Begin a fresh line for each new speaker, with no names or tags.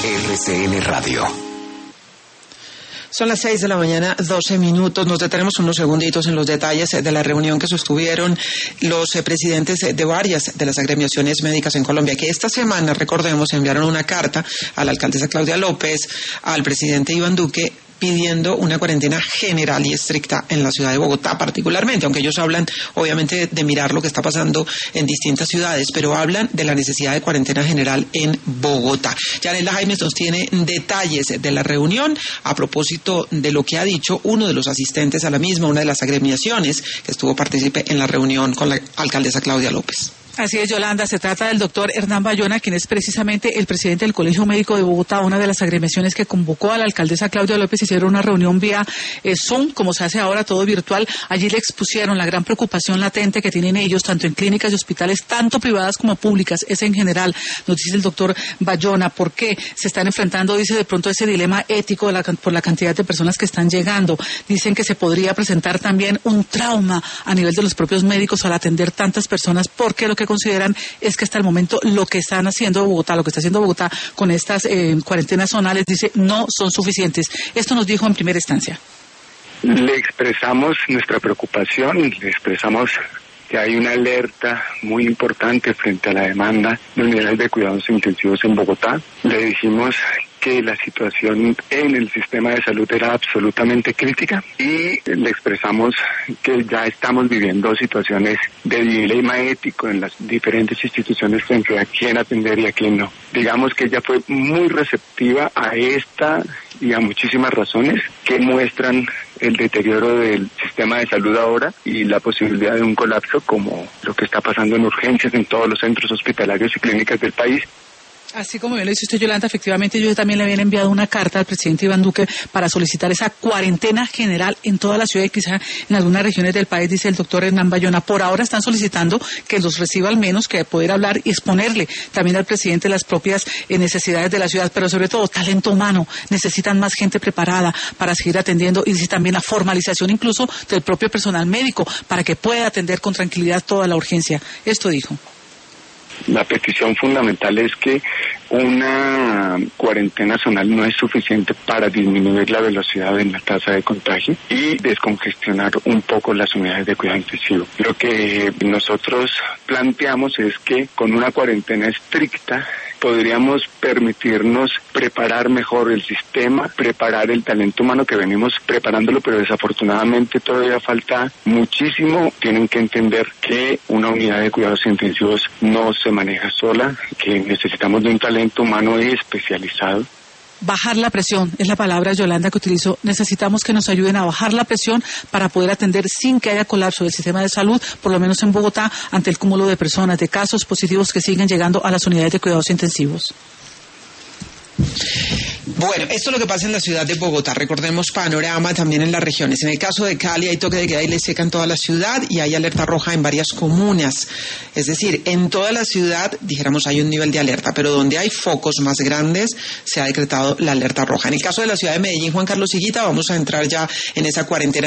RCN Radio.
Son las 6 de la mañana, 12 minutos. Nos detenemos unos segunditos en los detalles de la reunión que sostuvieron los presidentes de varias de las agremiaciones médicas en Colombia, que esta semana, recordemos, enviaron una carta a la alcaldesa Claudia López, al presidente Iván Duque, pidiendo una cuarentena general y estricta en la ciudad de Bogotá particularmente, aunque ellos hablan obviamente de mirar lo que está pasando en distintas ciudades, pero hablan de la necesidad de cuarentena general en Bogotá. Yanela Jaimes nos tiene detalles de la reunión a propósito de lo que ha dicho uno de los asistentes a la misma, una de las agremiaciones que estuvo partícipe en la reunión con la alcaldesa Claudia López.
Así es, Yolanda, se trata del doctor Hernán Bayona, quien es precisamente el presidente del Colegio Médico de Bogotá, una de las agremiaciones que convocó a la alcaldesa Claudia López. Hicieron una reunión vía Zoom, como se hace ahora, todo virtual. Allí le expusieron la gran preocupación latente que tienen ellos, tanto en clínicas y hospitales, tanto privadas como públicas, es en general, nos dice el doctor Bayona, por qué se están enfrentando, dice, de pronto ese dilema ético por la cantidad de personas que están llegando. Dicen que se podría presentar también un trauma a nivel de los propios médicos al atender tantas personas, porque lo que consideran es que hasta el momento lo que están haciendo Bogotá, lo que está haciendo Bogotá con estas cuarentenas zonales, dice, no son suficientes. Esto nos dijo en primera instancia.
Le expresamos nuestra preocupación, le expresamos que hay una alerta muy importante frente a la demanda de unidades de cuidados intensivos en Bogotá. Le dijimos que la situación en el sistema de salud era absolutamente crítica y le expresamos que ya estamos viviendo situaciones de dilema ético en las diferentes instituciones frente a quién atender y a quién no. Digamos que ella fue muy receptiva a esta y a muchísimas razones que muestran el deterioro del sistema de salud ahora y la posibilidad de un colapso como lo que está pasando en urgencias en todos los centros hospitalarios y clínicas del país.
Así como bien lo dice usted, Yolanda, efectivamente ellos también le habían enviado una carta al presidente Iván Duque para solicitar esa cuarentena general en toda la ciudad y quizá en algunas regiones del país, dice el doctor Hernán Bayona. Por ahora están solicitando que los reciba al menos, que poder hablar y exponerle también al presidente las propias necesidades de la ciudad, pero sobre todo talento humano. Necesitan más gente preparada para seguir atendiendo y dice también la formalización incluso del propio personal médico para que pueda atender con tranquilidad toda la urgencia. Esto dijo.
La petición fundamental es que una cuarentena zonal no es suficiente para disminuir la velocidad en la tasa de contagio y descongestionar un poco las unidades de cuidado intensivo. Lo que nosotros planteamos es que con una cuarentena estricta podríamos permitirnos preparar mejor el sistema, preparar el talento humano que venimos preparándolo, pero desafortunadamente todavía falta muchísimo. Tienen que entender que una unidad de cuidados intensivos no se maneja sola, que necesitamos de un talento humano especializado.
Bajar la presión, es la palabra, Yolanda, que utilizó. Necesitamos que nos ayuden a bajar la presión para poder atender sin que haya colapso del sistema de salud, por lo menos en Bogotá, ante el cúmulo de personas, de casos positivos que siguen llegando a las unidades de cuidados intensivos.
Bueno, esto es lo que pasa en la ciudad de Bogotá. Recordemos panorama también en las regiones. En el caso de Cali hay toque de queda y le seca en toda la ciudad y hay alerta roja en varias comunas. Es decir, en toda la ciudad, dijéramos, hay un nivel de alerta, pero donde hay focos más grandes se ha decretado la alerta roja. En el caso de la ciudad de Medellín, Juan Carlos Higuita, vamos a entrar ya en esa cuarentena